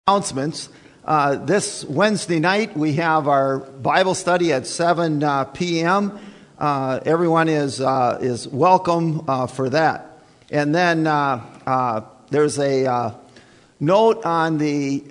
Announcements. This Wednesday night we have our Bible study at 7 p.m. Everyone is welcome for that. And then there's a note on the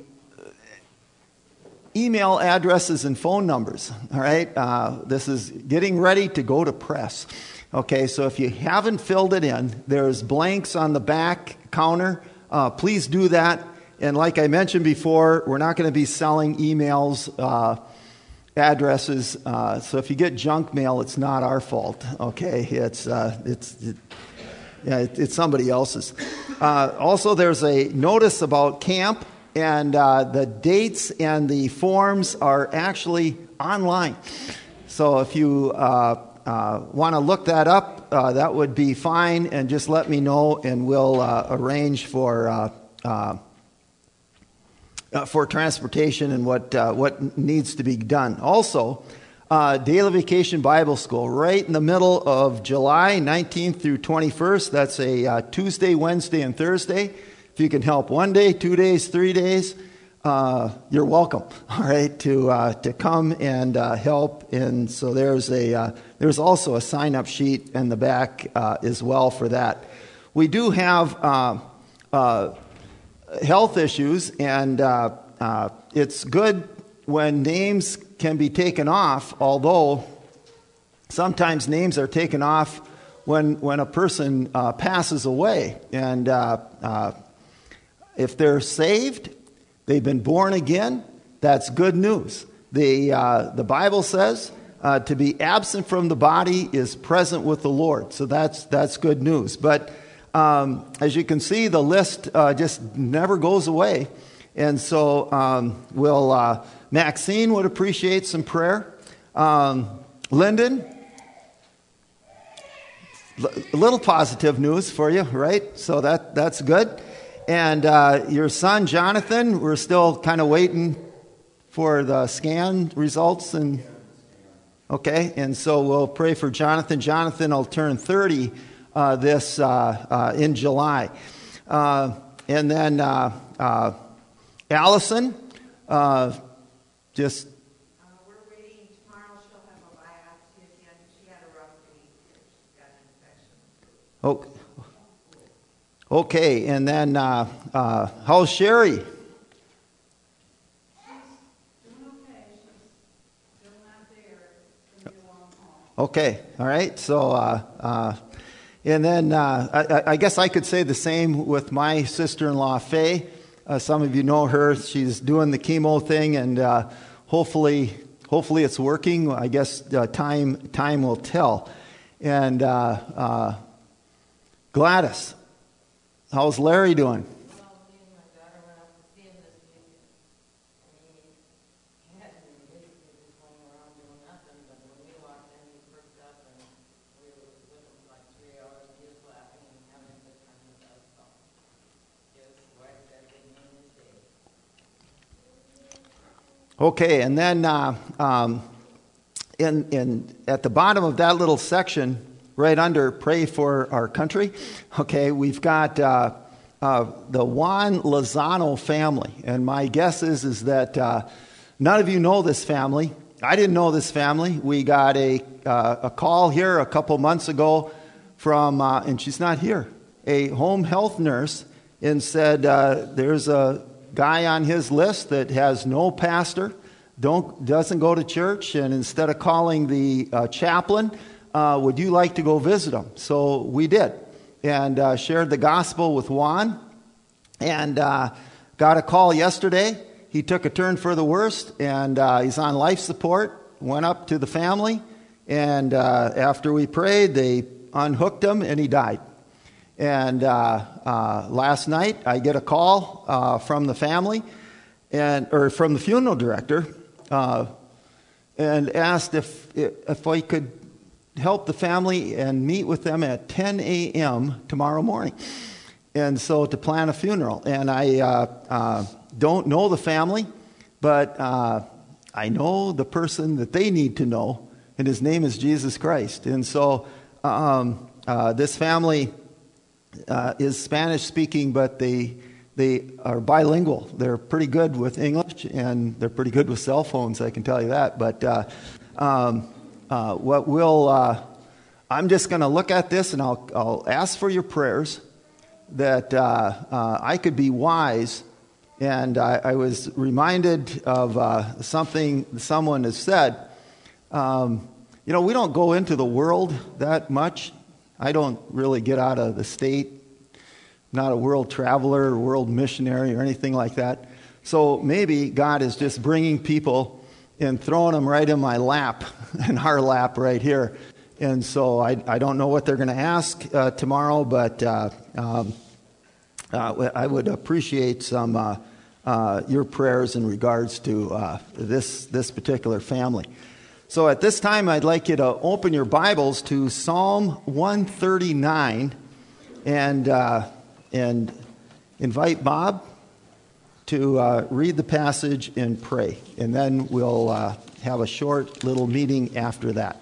email addresses and phone numbers. All right, this is getting ready to go to press. Okay, so if you haven't filled it in, there's blanks on the back counter. Please do that. And like I mentioned before, we're not going to be selling emails, addresses. So if you get junk mail, it's not our fault. Okay, it's somebody else's. Also, there's a notice about camp, and the dates and the forms are actually online. So if you want to look that up, that would be fine. And just let me know, and we'll arrange for transportation and what needs to be done. Also, Daily Vacation Bible School, right in the middle of July 19th through 21st. That's a Tuesday, Wednesday, and Thursday. If you can help 1 day, 2 days, 3 days, you're welcome. All right, to come and help. And so there's also a sign-up sheet in the back as well for that. We do have health issues, and it's good when names can be taken off, although sometimes names are taken off when a person passes away. And if they're saved, they've been born again, that's good news. The Bible says to be absent from the body is present with the Lord, so that's good news. But as you can see, the list just never goes away. And so Maxine would appreciate some prayer. Lyndon, a little positive news for you, right? So that's good. And your son, Jonathan, we're still kind of waiting for the scan results. Okay, and so we'll pray for Jonathan. Jonathan will turn 30 in July. And then Allison, just... we're waiting. Tomorrow she'll have a biopsy again. She had a rough week. She's got an infection. Okay, and then how's Sherry? She's doing okay. She's still not there. It's going to be a long haul. Okay, all right. So... And then I guess I could say the same with my sister-in-law, Faye. Some of you know her. She's doing the chemo thing, and hopefully it's working. I guess time will tell. And Gladys, how's Larry doing? Okay, and then in at the bottom of that little section, right under "Pray for Our Country," okay, we've got the Juan Lozano family, and my guess is that none of you know this family. I didn't know this family. We got a call here a couple months ago from, and she's not here, a home health nurse, and said there's a guy on his list that has no pastor, doesn't go to church, and instead of calling the chaplain, would you like to go visit him? So we did, and shared the gospel with Juan, and got a call yesterday. He took a turn for the worst, and he's on life support. Went up to the family, and after we prayed, they unhooked him, and he died. And last night, I get a call from the family, or from the funeral director, and asked if I could help the family and meet with them at 10 a.m. tomorrow morning, and so to plan a funeral. And I don't know the family, but I know the person that they need to know, and his name is Jesus Christ. And so this family is Spanish speaking, but they they are bilingual. They're pretty good with English, and they're pretty good with cell phones, I can tell you that. But I'm just going to look at this, and I'll ask for your prayers that I could be wise. And I was reminded of something someone has said. We don't go into the world that much. I don't really get out of the state. Not a world traveler or world missionary or anything like that. So maybe God is just bringing people and throwing them right in my lap, in our lap right here. And so I don't know what they're going to ask tomorrow, but I would appreciate some your prayers in regards to this particular family. So at this time, I'd like you to open your Bibles to Psalm 139 and invite Bob to read the passage and pray. And then we'll have a short little meeting after that.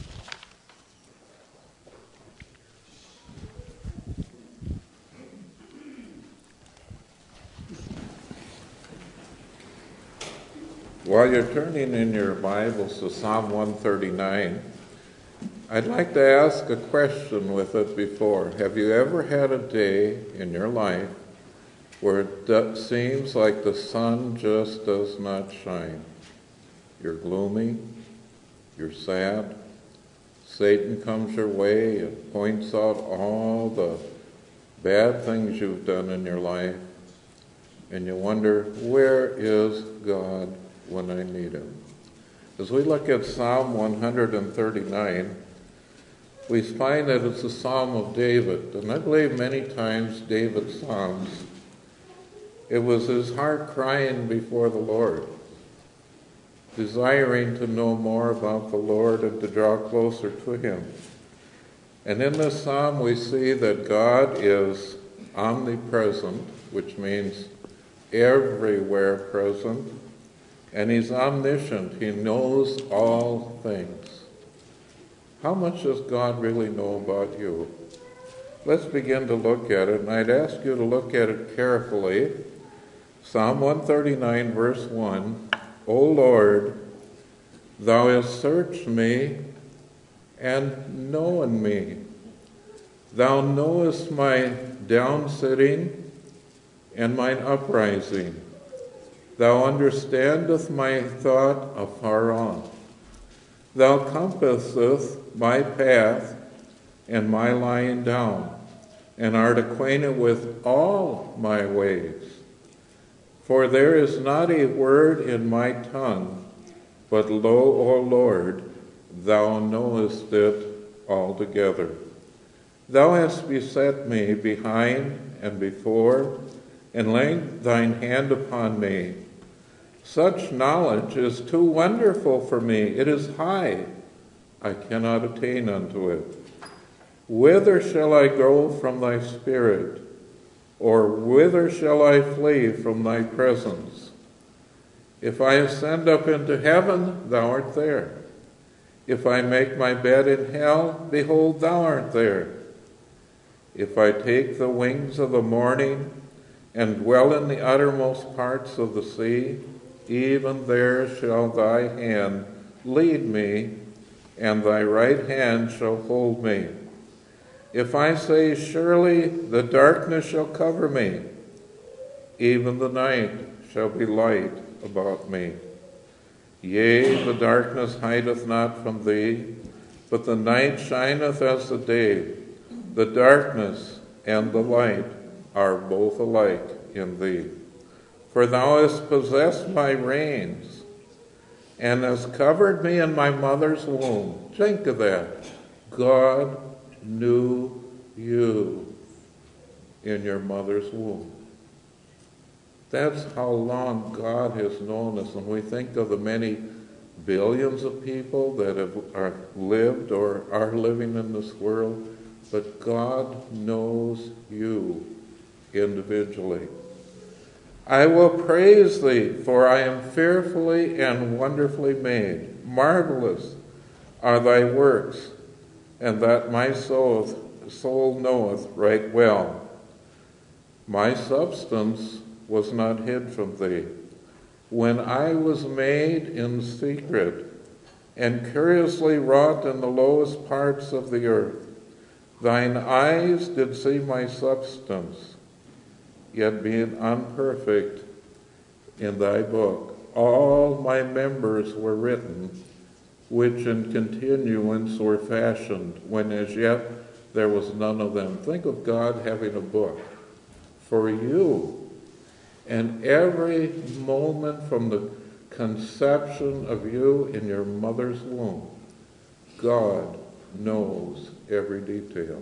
While you're turning in your Bibles to Psalm 139, I'd like to ask a question with it before. Have you ever had a day in your life where it seems like the sun just does not shine? You're gloomy, you're sad, Satan comes your way and points out all the bad things you've done in your life, and you wonder, where is God when I need him? As we look at Psalm 139, we find that it's a psalm of David, and I believe many times David's psalms, it was his heart crying before the Lord, desiring to know more about the Lord and to draw closer to him. And in this psalm we see that God is omnipresent, which means everywhere present, and he's omniscient. He knows all things. How much does God really know about you? Let's begin to look at it, and I'd ask you to look at it carefully. Psalm 139, verse 1, O Lord, thou hast searched me and known me. Thou knowest my downsitting and mine uprising. Thou understandest my thought afar off. Thou compassest my path and my lying down, and art acquainted with all my ways. For there is not a word in my tongue, but lo, O Lord, thou knowest it altogether. Thou hast beset me behind and before, and laid thine hand upon me. Such knowledge is too wonderful for me. It is high. I cannot attain unto it. Whither shall I go from thy spirit? Or whither shall I flee from thy presence? If I ascend up into heaven, thou art there. If I make my bed in hell, behold, thou art there. If I take the wings of the morning and dwell in the uttermost parts of the sea, even there shall thy hand lead me, and thy right hand shall hold me. If I say, surely the darkness shall cover me, even the night shall be light about me. Yea, the darkness hideth not from thee, but the night shineth as the day. The darkness and the light are both alike in thee. For thou hast possessed my reins, and hast covered me in my mother's womb. Think of that. God knew you in your mother's womb. That's how long God has known us. And we think of the many billions of people that have lived or are living in this world, but God knows you individually. I will praise thee, for I am fearfully and wonderfully made. Marvelous are thy works, and that my soul knoweth right well. My substance was not hid from thee. When I was made in secret and curiously wrought in the lowest parts of the earth, thine eyes did see my substance, yet being unperfect in thy book, all my members were written, which in continuance were fashioned, when as yet there was none of them. Think of God having a book for you, and every moment from the conception of you in your mother's womb, God knows every detail.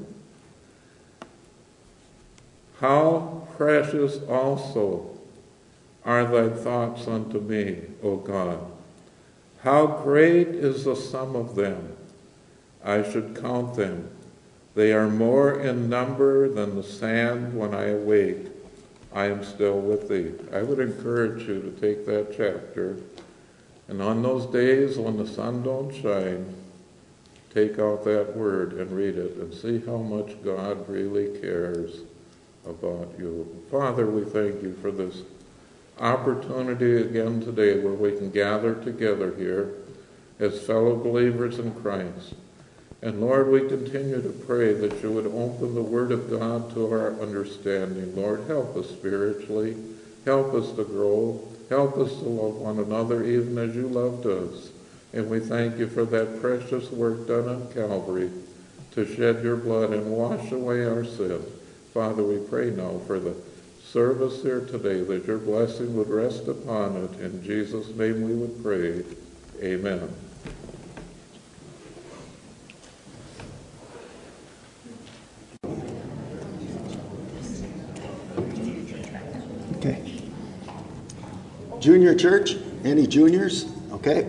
How precious also are thy thoughts unto me, O God. How great is the sum of them. I should count them. They are more in number than the sand when I awake. I am still with thee. I would encourage you to take that chapter, and on those days when the sun don't shine, take out that word and read it and see how much God really cares about you. Father, we thank you for this opportunity again today where we can gather together here as fellow believers in Christ. And Lord, we continue to pray that you would open the Word of God to our understanding. Lord, help us spiritually. Help us to grow. Help us to love one another even as you loved us. And we thank you for that precious work done on Calvary to shed your blood and wash away our sin. Father, we pray now for the service here today, that your blessing would rest upon it. In Jesus' name we would pray. Amen. Okay. Junior church? Any juniors? Okay.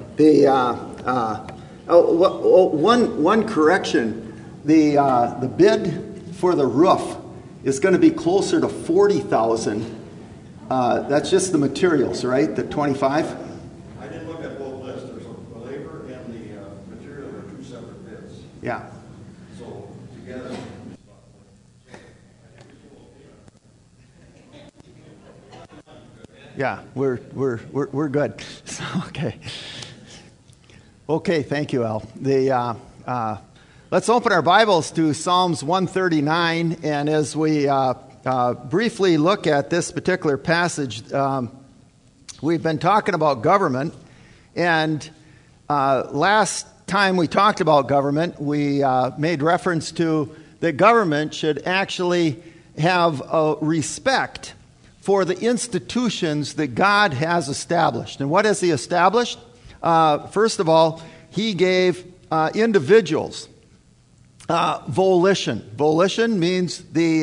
One correction. The bid for the roof is going to be closer to $40,000. That's just the materials, right? The 25. I did look at both lists. There's the labor and the material are two separate bids. Yeah. So together. Yeah, we're good. So, okay. Thank you, Al. Let's open our Bibles to Psalms 139, and as we briefly look at this particular passage, we've been talking about government, and last time we talked about government, we made reference to that government should actually have a respect for the institutions that God has established. And what has He established? First of all, He gave individuals volition. Volition means the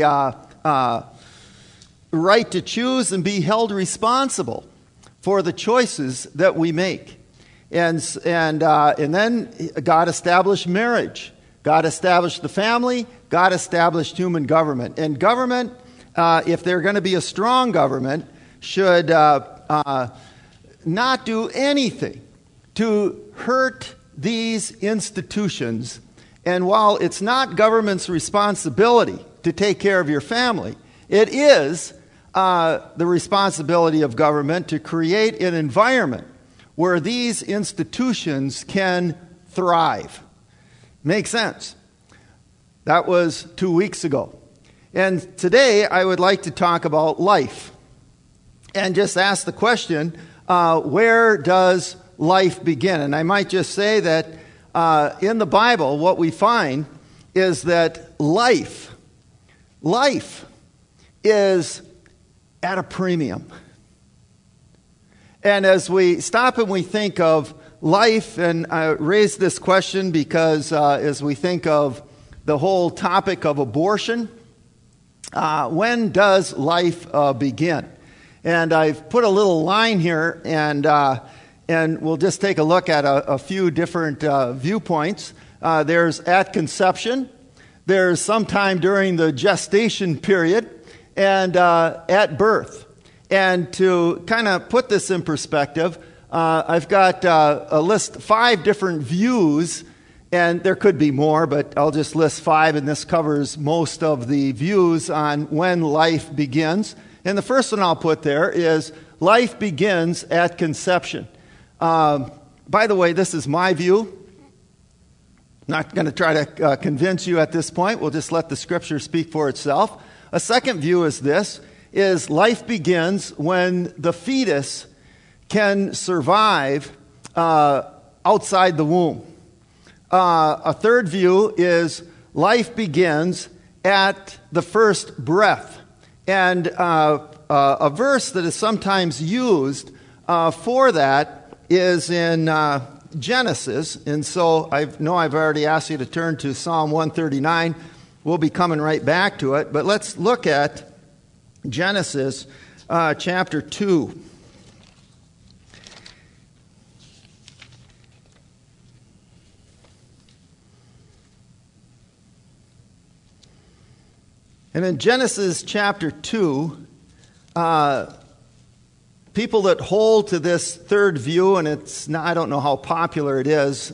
right to choose and be held responsible for the choices that we make. And then God established marriage. God established the family. God established human government. And government, if they're going to be a strong government, should not do anything to hurt these institutions. And while it's not government's responsibility to take care of your family, it is the responsibility of government to create an environment where these institutions can thrive. Makes sense? That was 2 weeks ago. And today I would like to talk about life and just ask the question, where does life begin? And I might just say that in the Bible, what we find is that life is at a premium. And as we stop and we think of life, and I raise this question because as we think of the whole topic of abortion, when does life begin? And I've put a little line here, and we'll just take a look at a few different viewpoints. There's at conception, there's sometime during the gestation period, and at birth. And to kind of put this in perspective, I've got a list 5 different views And there could be more, but I'll just list 5, and this covers most of the views on when life begins. And the first one I'll put there is life begins at conception. By the way, this is my view. Not going to try to convince you at this point. We'll just let the Scripture speak for itself. A second view is this, is life begins when the fetus can survive outside the womb. A third view is life begins at the first breath. And a verse that is sometimes used for that is in Genesis. And so I know I've already asked you to turn to Psalm 139. We'll be coming right back to it. But let's look at Genesis chapter 2. And in Genesis chapter 2, people that hold to this third view, and it's not, I don't know how popular it is,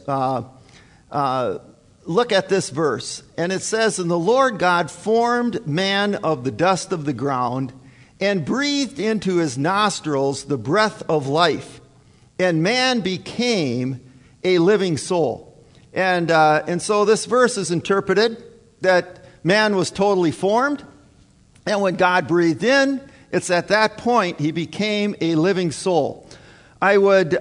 look at this verse. And it says, "And the Lord God formed man of the dust of the ground and breathed into his nostrils the breath of life. And man became a living soul." And so this verse is interpreted that man was totally formed, and when God breathed in, it's at that point he became a living soul. I would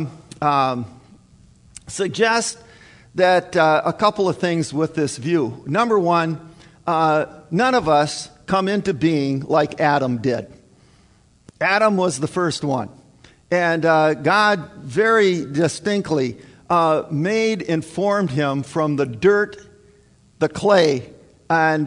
suggest that a couple of things with this view. Number one, none of us come into being like Adam did. Adam was the first one. And God very distinctly and formed him from the dirt, the clay. And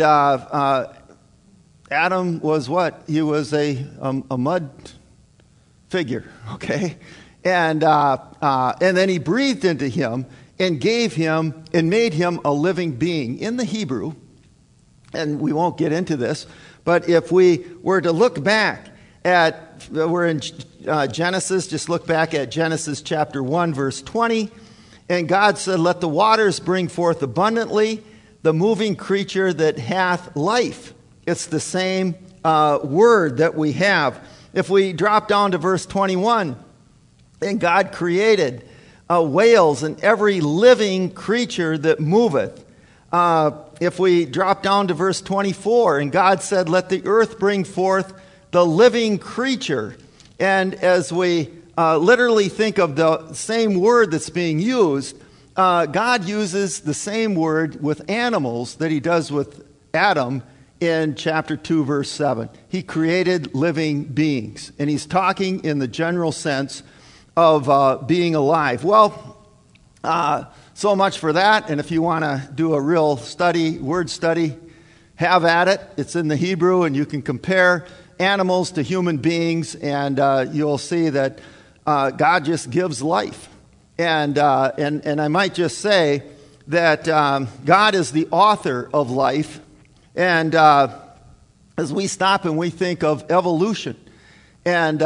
Adam was what? He was a mud figure, okay? And then he breathed into him and gave him and made him a living being. In the Hebrew, and we won't get into this, but if we were to look back at, we're in Genesis, just look back at Genesis chapter 1, verse 20, and God said, "Let the waters bring forth abundantly the moving creature that hath life." It's the same word that we have. If we drop down to verse 21, and God created whales and every living creature that moveth. If we drop down to verse 24, and God said, "Let the earth bring forth the living creature." And as we literally think of the same word that's being used, God uses the same word with animals that he does with Adam in chapter 2, verse 7. He created living beings. And he's talking in the general sense of being alive. Well, so much for that. And if you want to do a real study, word study, have at it. It's in the Hebrew, and you can compare animals to human beings, and you'll see that God just gives life. And I might just say that God is the author of life. And as we stop and we think of evolution and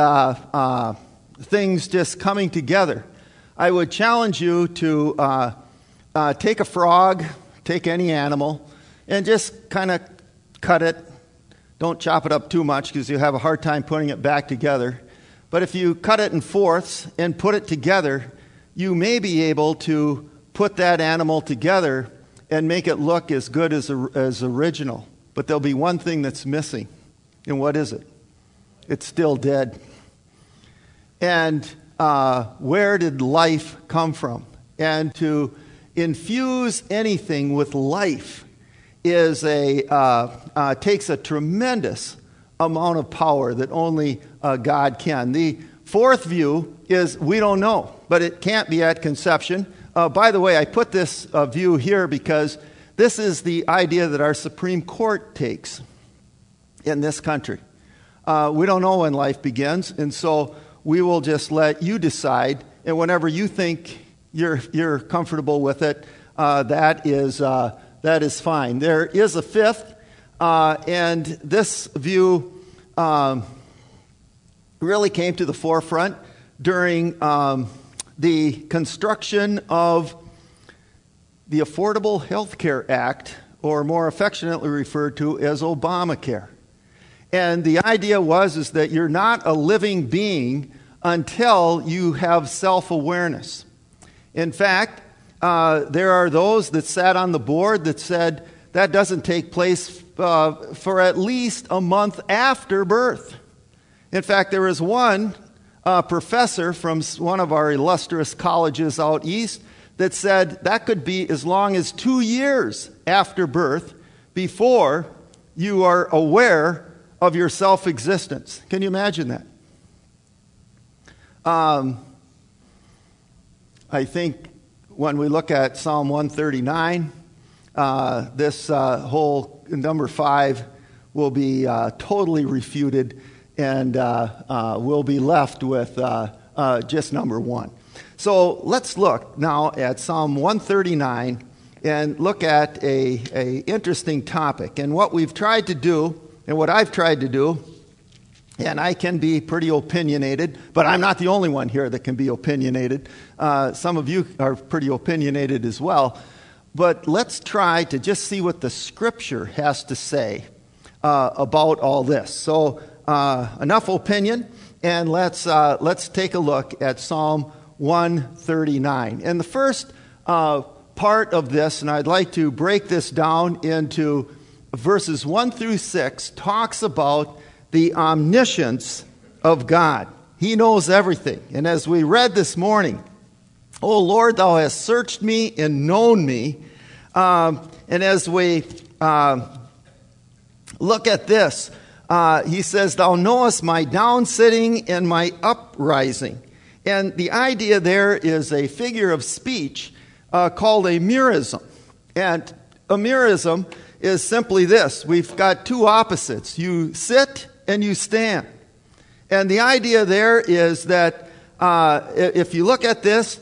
things just coming together, I would challenge you to take a frog, take any animal, and just kind of cut it. Don't chop it up too much because you have a hard time putting it back together. But if you cut it in fourths and put it together, you may be able to put that animal together and make it look as good as original. But there'll be one thing that's missing. And what is it? It's still dead. And where did life come from? And to infuse anything with life is takes a tremendous amount of power that only God can. The fourth view is we don't know, but it can't be at conception. By the way, I put this view here because this is the idea that our Supreme Court takes in this country. We don't know when life begins, and so we will just let you decide, and whenever you think you're comfortable with it, that is fine. There is a fifth, and this view really came to the forefront during the construction of the Affordable Health Care Act, or more affectionately referred to as Obamacare. And the idea is that you're not a living being until you have self-awareness. In fact, there are those that sat on the board that said that doesn't take place for at least a month after birth. In fact, there was one professor from one of our illustrious colleges out east that said that could be as long as 2 years after birth before you are aware of your self-existence. Can you imagine that? I think when we look at Psalm 139, this whole number 5 will be totally refuted, and we'll be left with just number 1. So let's look now at Psalm 139 and look at a interesting topic. And what we've tried to do, and what I've tried to do, and I can be pretty opinionated, but I'm not the only one here that can be opinionated. Some of you are pretty opinionated as well. But let's try to just see what the Scripture has to say about all this. So enough opinion, and let's take a look at Psalm 139. And the first part of this, and I'd like to break this down into verses 1 through 6, talks about the omniscience of God. He knows everything. And as we read this morning, O Lord, thou hast searched me and known me. And as we look at this, he says, thou knowest my down sitting and my uprising. And the idea there is a figure of speech called a merism. And a merism is simply this. We've got two opposites. You sit and you stand. And the idea there is that if you look at this,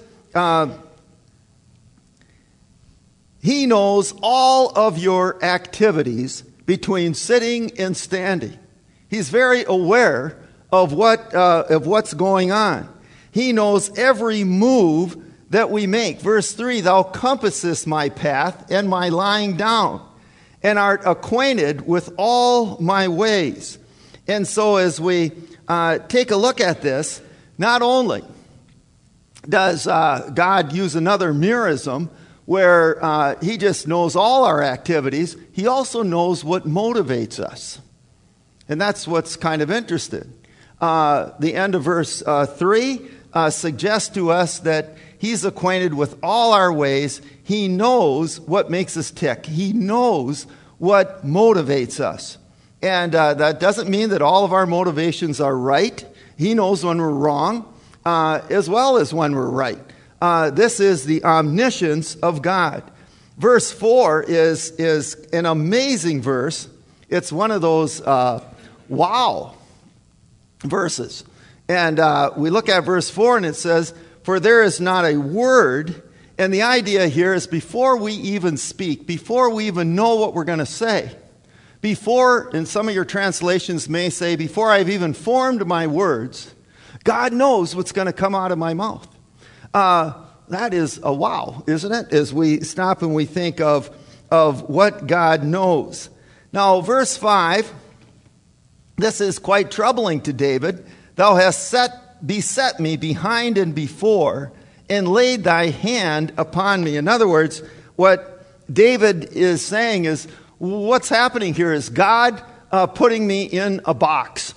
he knows all of your activities between sitting and standing. He's very aware of what's going on. He knows every move that we make. Verse 3, thou compassest my path and my lying down, and art acquainted with all my ways. And so as we take a look at this, not only does God use another merism where he just knows all our activities, he also knows what motivates us. And that's what's kind of interesting. The end of verse 3 suggests to us that he's acquainted with all our ways. He knows what makes us tick. He knows what motivates us. And that doesn't mean that all of our motivations are right. He knows when we're wrong, as well as when we're right. This is the omniscience of God. Verse 4 is an amazing verse. It's one of those wow verses. And we look at verse 4 and it says, for there is not a word. And the idea here is before we even speak, before we even know what we're going to say, before, and some of your translations may say, before I've even formed my words, God knows what's going to come out of my mouth. That is a wow, isn't it? As we stop and we think of what God knows. Now, verse 5, this is quite troubling to David. Thou hast beset me behind and before, and laid thy hand upon me. In other words, what David is saying is, what's happening here is God putting me in a box.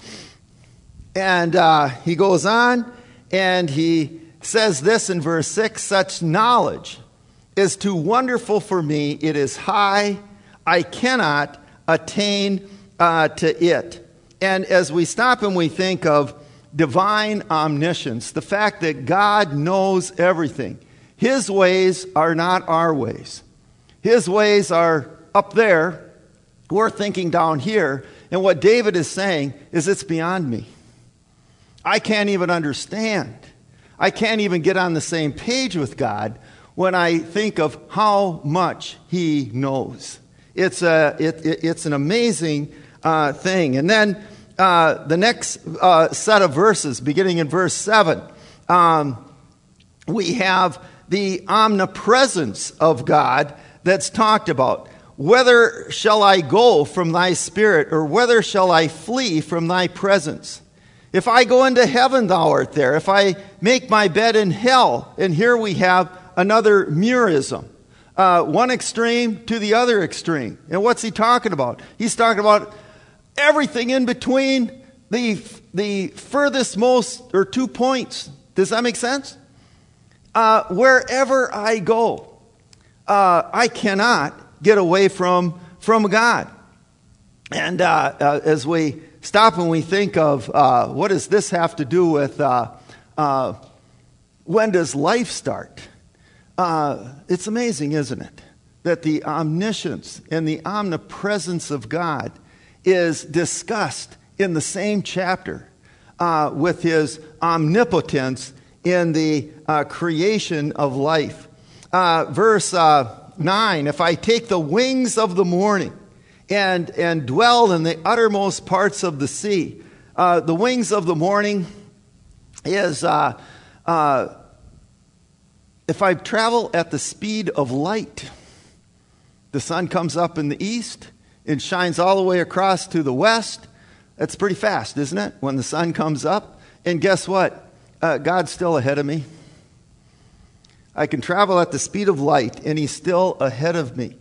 And he goes on and he says this in verse 6, such knowledge is too wonderful for me. It is high. I cannot attain to it. And as we stop and we think of divine omniscience, the fact that God knows everything, his ways are not our ways. His ways are up there. We're thinking down here. And what David is saying is it's beyond me. I can't even understand. I can't even get on the same page with God when I think of how much he knows. It's an amazing thing. And then the next set of verses, beginning in verse 7, we have the omnipresence of God that's talked about. Whither shall I go from thy spirit, or whither shall I flee from thy presence? If I go into heaven, thou art there. If I make my bed in hell. And here we have another murism. One extreme to the other extreme. And what's he talking about? He's talking about everything in between the furthest most, or 2 points. Does that make sense? Wherever I go, I cannot get away from God. And as we stop and we think of what does this have to do with when does life start? It's amazing, isn't it? That the omniscience and the omnipresence of God is discussed in the same chapter with his omnipotence in the creation of life. Verse 9, if I take the wings of the morning and dwell in the uttermost parts of the sea. The wings of the morning is if I travel at the speed of light. The sun comes up in the east and shines all the way across to the west. That's pretty fast, isn't it? When the sun comes up. And guess what? God's still ahead of me. I can travel at the speed of light, and he's still ahead of me.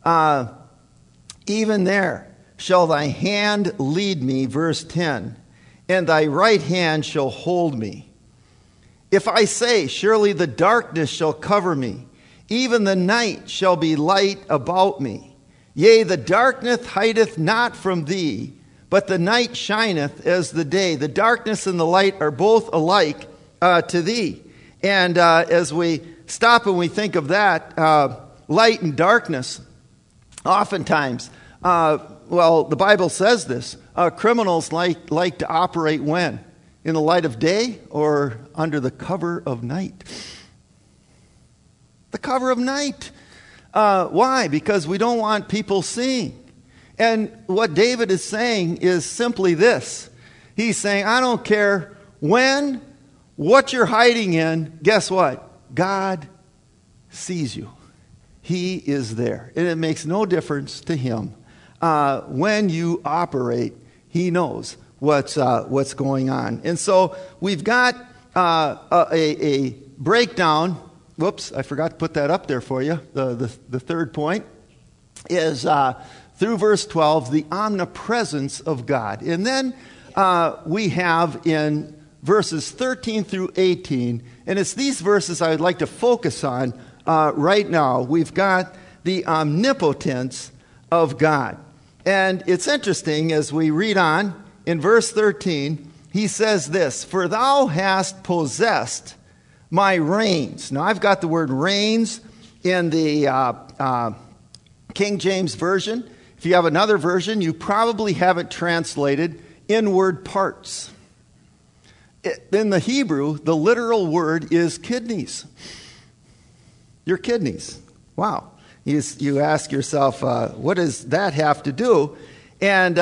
Even there shall thy hand lead me, verse 10, and thy right hand shall hold me. If I say, surely the darkness shall cover me, even the night shall be light about me. Yea, the darkness hideth not from thee, but the night shineth as the day. The darkness and the light are both alike to thee. And as we stop and we think of that, light and darkness, oftentimes, the Bible says this, criminals like to operate when? In the light of day or under the cover of night? The cover of night. Why? Because we don't want people seeing. And what David is saying is simply this. He's saying, I don't care when, what you're hiding in, guess what? God sees you. He is there. And it makes no difference to him. When you operate, he knows what's going on. And so we've got a breakdown. Whoops, I forgot to put that up there for you. The third point is through verse 12, the omnipresence of God. And then we have in verses 13 through 18, and it's these verses I would like to focus on right now. We've got the omnipotence of God. And it's interesting as we read on in verse 13, he says this, for thou hast possessed my reins. Now I've got the word reins in the King James Version. If you have another version, you probably have it translated inward parts. In the Hebrew, the literal word is kidneys. Your kidneys. Wow. You ask yourself, what does that have to do? And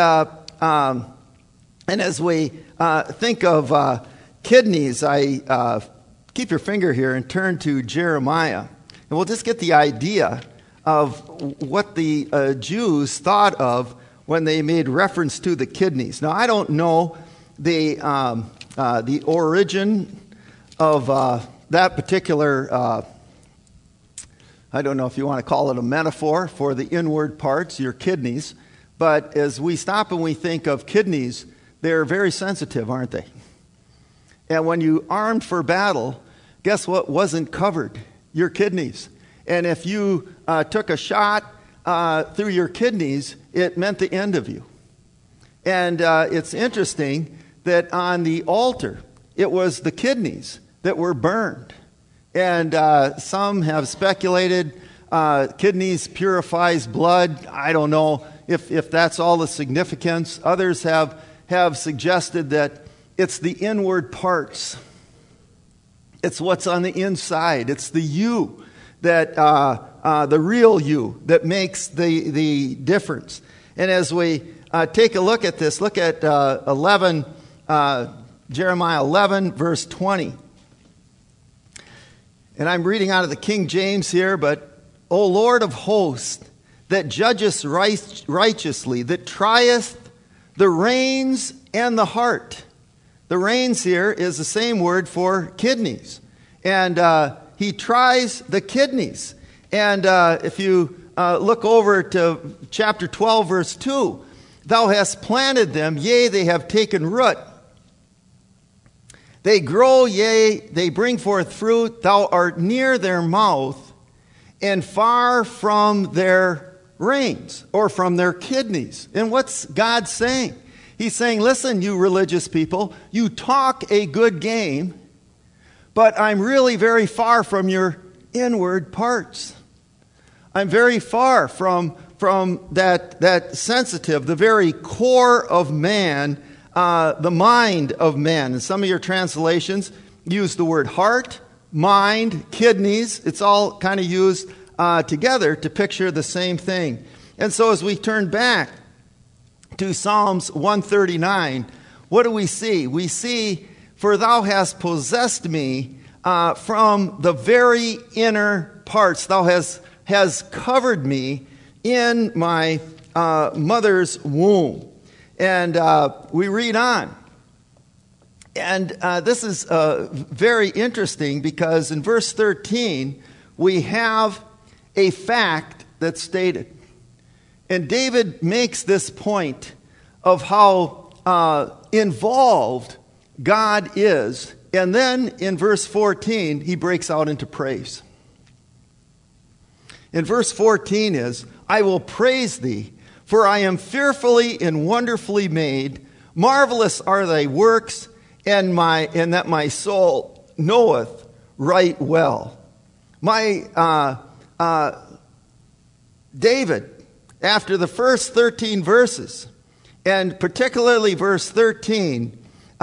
as we think of kidneys, I keep your finger here and turn to Jeremiah. And we'll just get the idea of what the Jews thought of when they made reference to the kidneys. Now, I don't know the origin of that particular, I don't know if you want to call it a metaphor for the inward parts, your kidneys. But as we stop and we think of kidneys, they're very sensitive, aren't they? And when you armed for battle, guess what wasn't covered? Your kidneys. And if you took a shot through your kidneys, it meant the end of you. And it's interesting that on the altar, it was the kidneys that were burned. And some have speculated kidneys purifies blood. I don't know if that's all the significance. Others have suggested that it's the inward parts. It's what's on the inside. It's the you, that the real you, that makes the difference. And as we take a look at this, look at Jeremiah 11, verse 20. And I'm reading out of the King James here, but, O Lord of hosts, that judgest righteously, that trieth the reins and the heart. The reins here is the same word for kidneys. And he tries the kidneys. And if you look over to chapter 12, verse 2, thou hast planted them, yea, they have taken root. They grow, yea, they bring forth fruit. Thou art near their mouth and far from their reins, or from their kidneys. And what's God saying? He's saying, listen, you religious people, you talk a good game, but I'm really very far from your inward parts. I'm very far from that sensitive, the very core of man, the mind of man. And some of your translations use the word heart, mind, kidneys. It's all kind of used together to picture the same thing. And so as we turn back to Psalms 139, what do we see? We see, for thou hast possessed me from the very inner parts. Thou has covered me in my mother's womb. And we read on. And this is very interesting because in verse 13, we have a fact that's stated. And David makes this point of how involved God is. And then in verse 14, he breaks out into praise. In verse 14 is, I will praise thee, for I am fearfully and wonderfully made. Marvelous are thy works, and that my soul knoweth right well. David, after the first 13 verses, and particularly verse 13,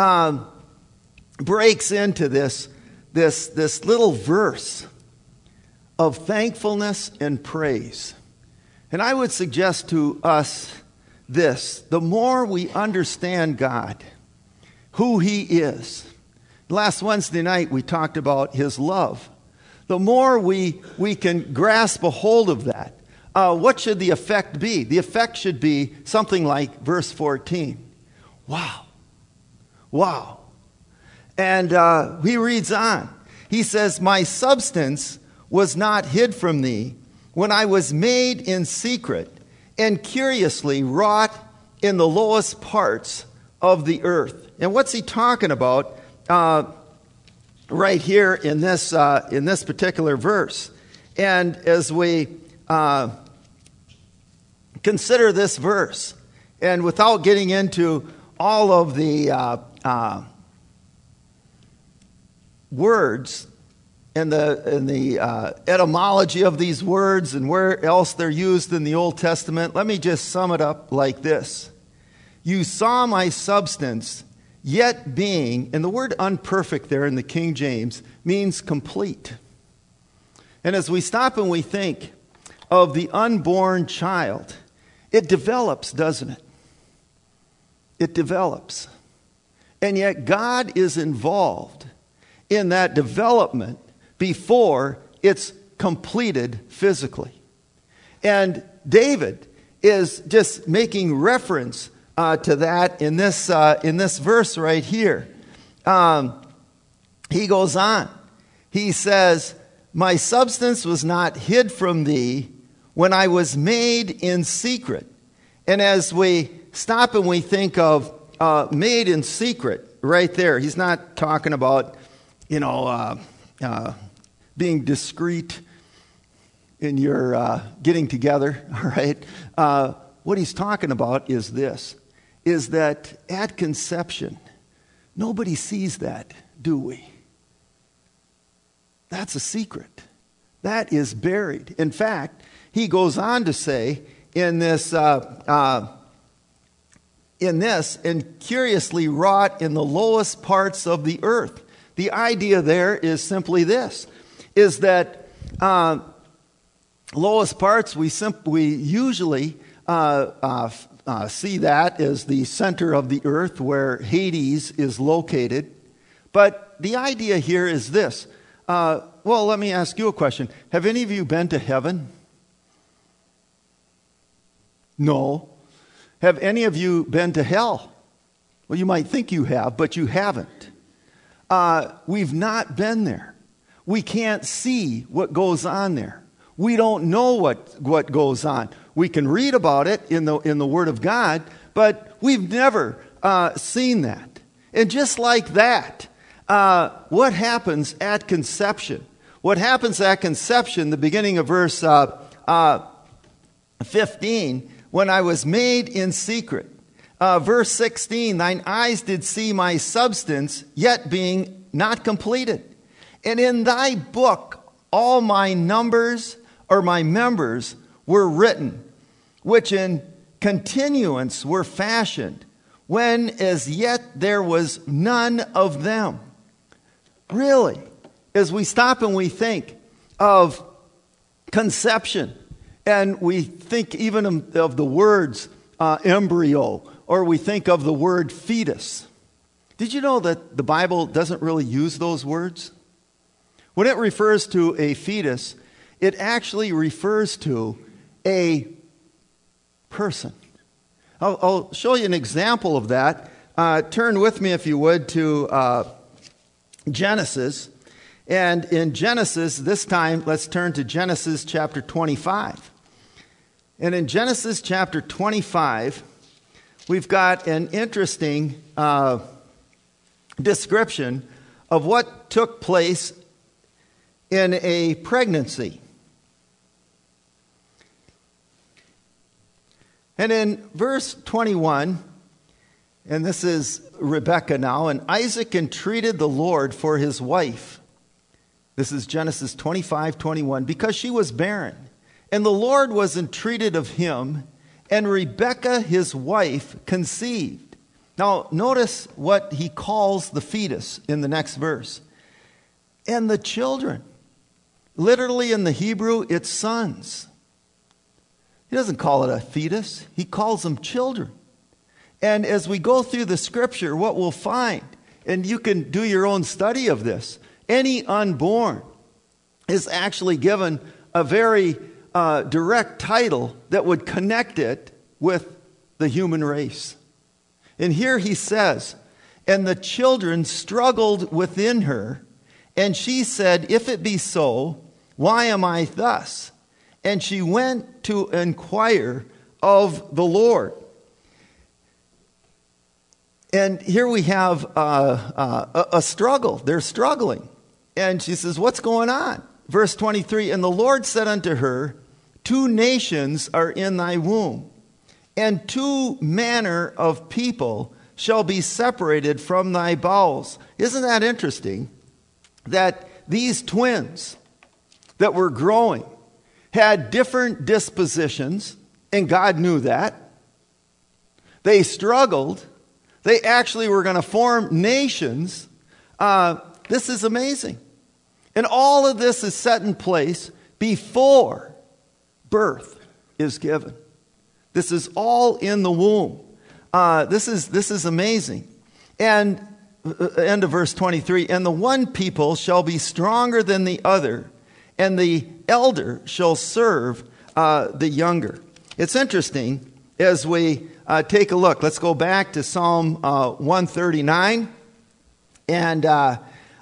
breaks into this little verse of thankfulness and praise. And I would suggest to us this: the more we understand God, who He is. Last Wednesday night we talked about His love. The more we can grasp a hold of that, what should the effect be? The effect should be something like verse 14. Wow. Wow. And he reads on. He says, my substance was not hid from thee when I was made in secret and curiously wrought in the lowest parts of the earth. And what's he talking about right here in this particular verse? And as we consider this verse, and without getting into all of the words and the etymology of these words and where else they're used in the Old Testament, let me just sum it up like this. You saw my substance, yet being, and the word unperfect there in the King James means complete. And as we stop and we think of the unborn child, it develops, doesn't it? It develops. And yet God is involved in that development before it's completed physically. And David is just making reference to that in this verse right here. He goes on. He says, my substance was not hid from thee when I was made in secret. And as we stop and we think of made in secret right there, he's not talking about, being discreet in your getting together, all right? What he's talking about is this, is that at conception, nobody sees that, do we? That's a secret. That is buried. In fact, he goes on to say in this, and curiously wrought in the lowest parts of the earth. The idea there is simply this, is that lowest parts, we usually see that as the center of the earth where Hades is located. But the idea here is this. Well, let me ask you a question. Have any of you been to heaven? No. Have any of you been to hell? Well, you might think you have, but you haven't. We've not been there. We can't see what goes on there. We don't know what goes on. We can read about it in the Word of God, but we've never seen that. And just like that, what happens at conception? What happens at conception, the beginning of verse 15, when I was made in secret. Verse 16, thine eyes did see my substance, yet being not completed. And in thy book all my numbers, or my members, were written, which in continuance were fashioned, when as yet there was none of them. Really, as we stop and we think of conception, and we think even of the words embryo, or we think of the word fetus. Did you know that the Bible doesn't really use those words? When it refers to a fetus, it actually refers to a person. I'll show you an example of that. Turn with me, if you would, to Genesis. And in Genesis, this time, let's turn to Genesis chapter 25. And in Genesis chapter 25, we've got an interesting description of what took place in a pregnancy. And in verse 21, and this is Rebekah now, and Isaac entreated the Lord for his wife. This is Genesis 25:21, because she was barren. And the Lord was entreated of him, and Rebekah his wife conceived. Now notice what he calls the fetus in the next verse. And the children. Literally in the Hebrew, it's sons. He doesn't call it a fetus. He calls them children. And as we go through the scripture, what we'll find, and you can do your own study of this, any unborn is actually given a very direct title that would connect it with the human race. And here he says, and the children struggled within her, and she said, if it be so, why am I thus? And she went to inquire of the Lord. And here we have a struggle. They're struggling. And she says, what's going on? Verse 23, and the Lord said unto her, 2 nations are in thy womb, and 2 manner of people shall be separated from thy bowels. Isn't that interesting? That these twins that were growing had different dispositions, and God knew that. They struggled. They actually were going to form nations. This is amazing. And all of this is set in place before birth is given. This is all in the womb. This is amazing. And end of verse 23, and the one people shall be stronger than the other, and the elder shall serve the younger. It's interesting as we take a look. Let's go back to Psalm 139. And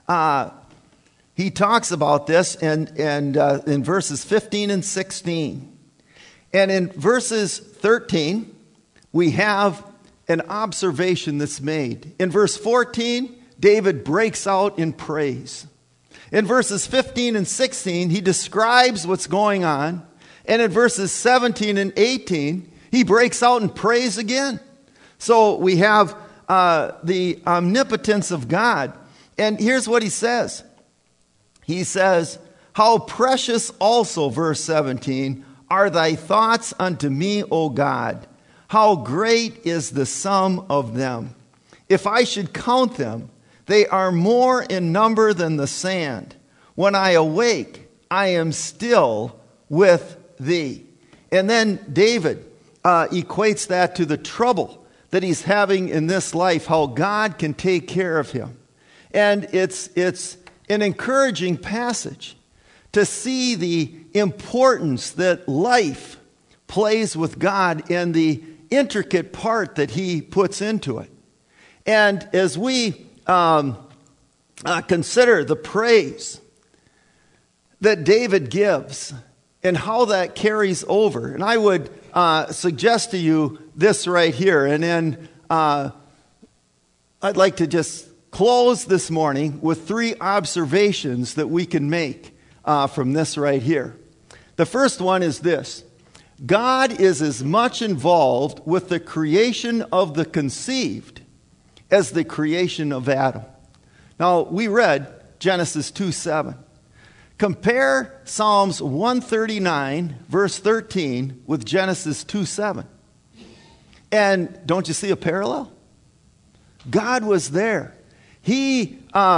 he talks about this in verses 15 and 16. And in verses 13, we have an observation that's made. In verse 14, David breaks out in praise. In verses 15 and 16, he describes what's going on. And in verses 17 and 18, he breaks out in praise again. So we have the omnipotence of God. And here's what he says. He says, how precious also, verse 17, are thy thoughts unto me, O God. How great is the sum of them. If I should count them, they are more in number than the sand. When I awake, I am still with thee. And then David equates that to the trouble that he's having in this life, how God can take care of him. And it's an encouraging passage to see the importance that life plays with God and the intricate part that He puts into it. And as we consider the praise that David gives and how that carries over, and I would suggest to you this right here, and then I'd like to just close this morning with 3 observations that we can make from this right here. The first one is this: God is as much involved with the creation of the conceived as the creation of Adam. Now, we read Genesis 2:7. Compare Psalms 139, verse 13, with Genesis 2:7. And don't you see a parallel? God was there. He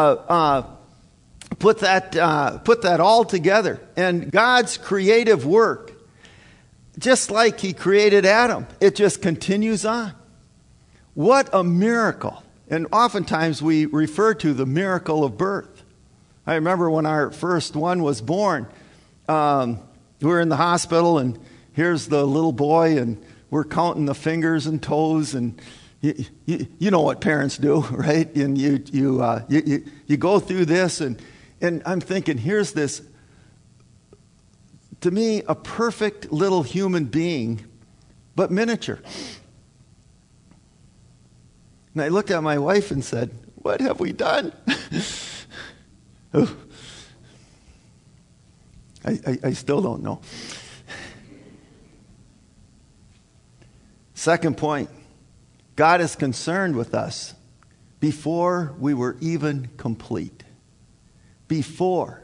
put that all together. And God's creative work, just like He created Adam, it just continues on. What a miracle. And oftentimes we refer to the miracle of birth. I remember when our first one was born, we were in the hospital, and here's the little boy, and we're counting the fingers and toes, and you know what parents do, right? And you go through this, and I'm thinking, here's this, to me, a perfect little human being, but miniature. And I looked at my wife and said, "What have we done?" I still don't know. Second point, God is concerned with us before we were even complete. Before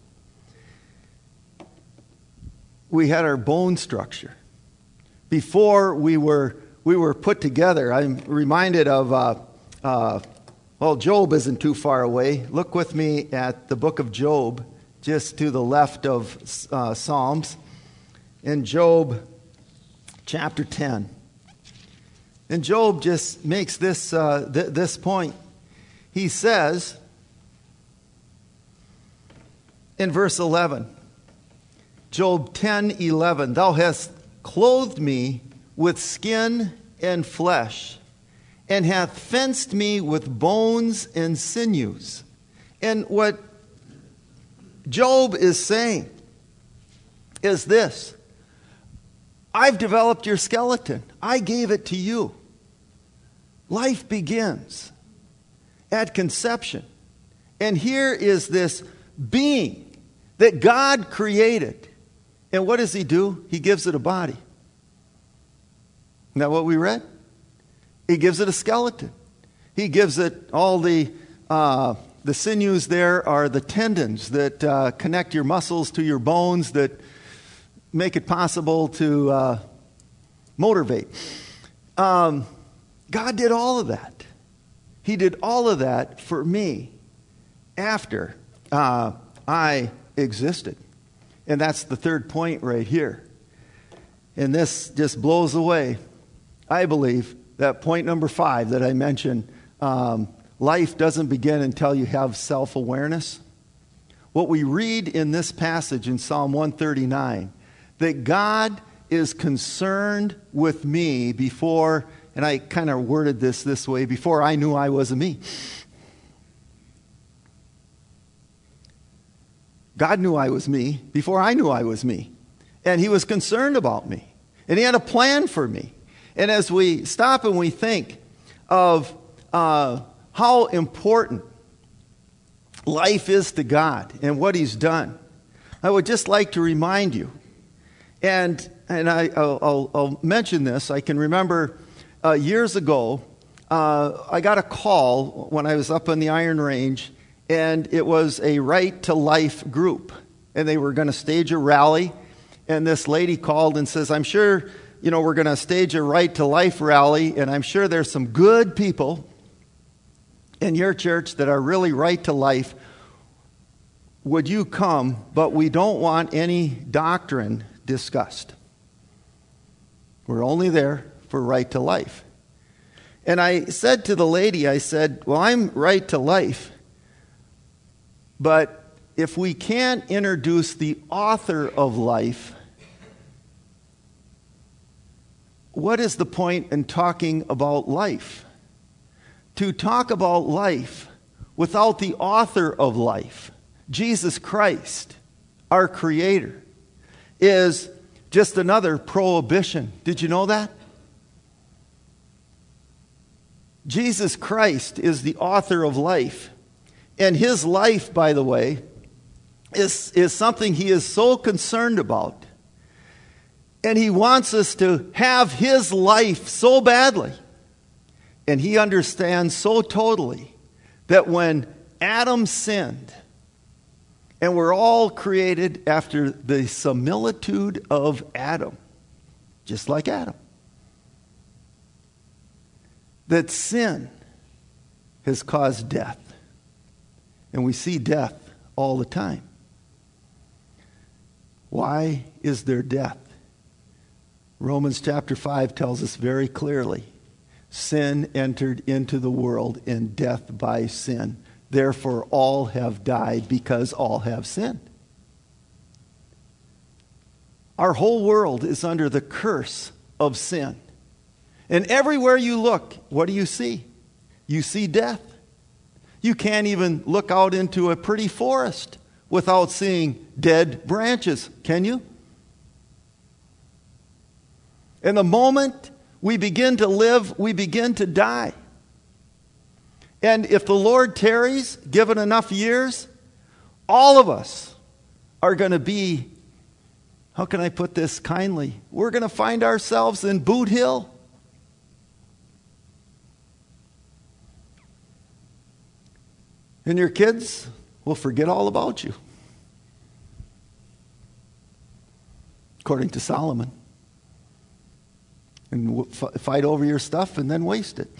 we had our bone structure. Before we were put together. I'm reminded of, Job isn't too far away. Look with me at the book of Job, just to the left of Psalms. In Job chapter 10. And Job just makes this point. He says in verse 11, Job 10:11, "Thou hast clothed me with skin and flesh, and hath fenced me with bones and sinews." And what Job is saying is this: I've developed your skeleton. I gave it to you. Life begins at conception. And here is this being that God created. And what does He do? He gives it a body. Isn't that what we read? He gives it a skeleton. He gives it all the sinews there are the tendons that connect your muscles to your bones that make it possible to motivate. God did all of that. He did all of that for me after I existed. And that's the third point right here. And this just blows away, I believe, that point number 5 that I mentioned. Life doesn't begin until you have self-awareness. What we read in this passage in Psalm 139, that God is concerned with me before, and I kind of worded this way, before I knew I was a me. God knew I was me before I knew I was me. And He was concerned about me. And He had a plan for me. And as we stop and we think of how important life is to God and what He's done, I would just like to remind you, and I'll mention this. I can remember years ago, I got a call when I was up on the Iron Range, and it was a Right to Life group. And they were going to stage a rally, and this lady called and says, "I'm sure, we're going to stage a Right to Life rally, and I'm sure there's some good people in your church that are really right to life. Would you come? But we don't want any doctrine discussed. We're only there for right to life." And I said to the lady, I said, "Well, I'm right to life, But if we can't introduce the author of life, what is the point in talking about life? To talk about life without the author of life, Jesus Christ, our Creator, is just another prohibition. Did you know that? Jesus Christ is the author of life. And his life, by the way, is something he is so concerned about. And he wants us to have his life so badly. And he understands so totally that when Adam sinned, and we're all created after the similitude of Adam, just like Adam, that sin has caused death. And we see death all the time. Why is there death? Romans chapter 5 tells us very clearly, sin entered into the world, and death by sin. Therefore, all have died because all have sinned. Our whole world is under the curse of sin. And everywhere you look, what do you see? You see death. You can't even look out into a pretty forest without seeing dead branches, can you? And the moment we begin to live, we begin to die. And if the Lord tarries, given enough years, all of us are going to be, how can I put this kindly? We're going to find ourselves in Boot Hill. And your kids will forget all about you. According to Solomon. And fight over your stuff and then waste it.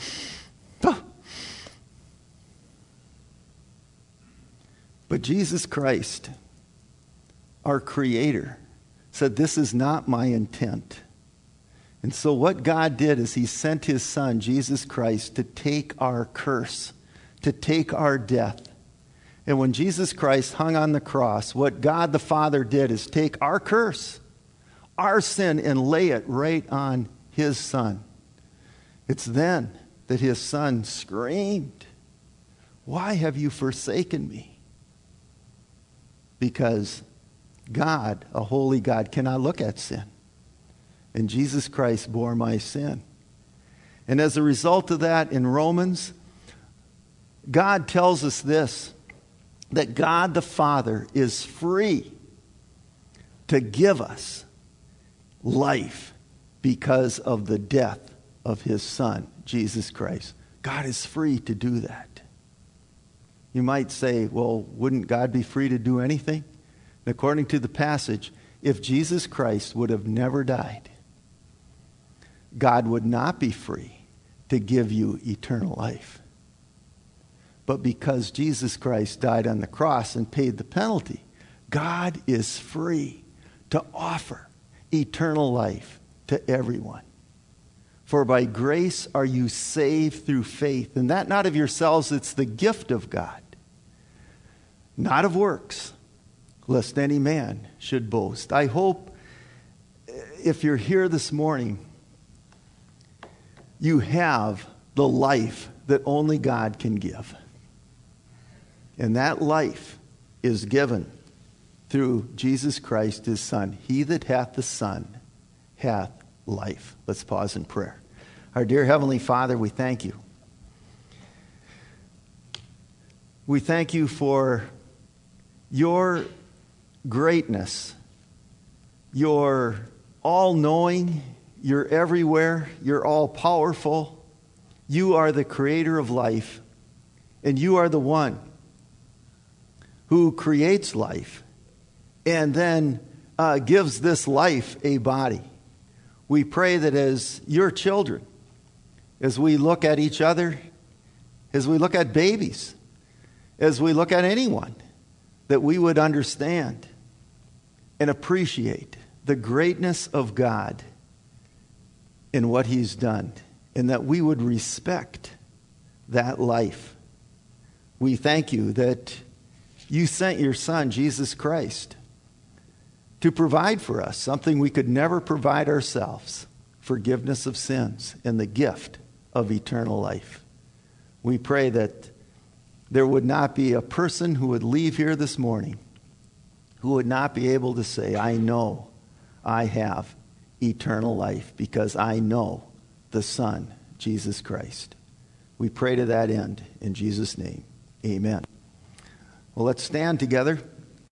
But Jesus Christ, our Creator, said, this is not my intent. And so what God did is he sent his Son, Jesus Christ, to take our curse, to take our death. And when Jesus Christ hung on the cross, what God the Father did is take our curse, our sin, and lay it right on his Son. It's then that his Son screamed, "Why have you forsaken me?" Because God, a holy God, cannot look at sin. And Jesus Christ bore my sin. And as a result of that, in Romans, God tells us this, that God the Father is free to give us life because of the death of his Son, Jesus Christ. God is free to do that. You might say, well, wouldn't God be free to do anything? And according to the passage, if Jesus Christ would have never died, God would not be free to give you eternal life. But because Jesus Christ died on the cross and paid the penalty, God is free to offer eternal life to everyone. For by grace are you saved through faith, and that not of yourselves, it's the gift of God, not of works, lest any man should boast. I hope if you're here this morning, you have the life that only God can give. And that life is given through Jesus Christ, his Son. He that hath the Son hath life. Let's pause in prayer. Our dear Heavenly Father, we thank you. We thank you for your greatness, your all-knowing, you're everywhere, you're all-powerful. You are the creator of life, and you are the one who creates life and then gives this life a body. We pray that as your children, as we look at each other, as we look at babies, as we look at anyone, that we would understand and appreciate the greatness of God in what he's done, and that we would respect that life. We thank you that You sent your Son, Jesus Christ, to provide for us something we could never provide ourselves, forgiveness of sins and the gift of eternal life. We pray that there would not be a person who would leave here this morning who would not be able to say, I know I have eternal life because I know the Son, Jesus Christ. We pray to that end in Jesus' name. Amen. Well, let's stand together.